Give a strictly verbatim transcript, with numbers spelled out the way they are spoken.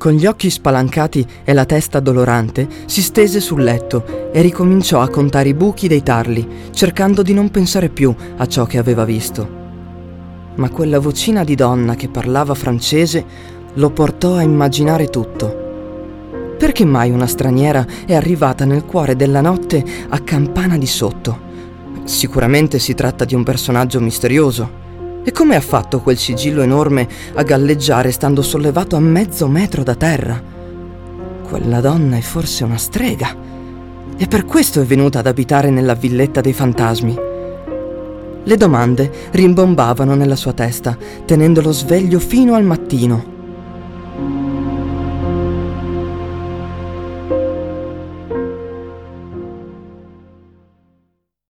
Con gli occhi spalancati e la testa dolorante, si stese sul letto e ricominciò a contare i buchi dei tarli, cercando di non pensare più a ciò che aveva visto. Ma quella vocina di donna che parlava francese lo portò a immaginare tutto. Perché mai una straniera è arrivata nel cuore della notte a campana di sotto? Sicuramente si tratta di un personaggio misterioso. E come ha fatto quel sigillo enorme a galleggiare stando sollevato a mezzo metro da terra? Quella donna è forse una strega, e per questo è venuta ad abitare nella villetta dei fantasmi. Le domande rimbombavano nella sua testa, tenendolo sveglio fino al mattino.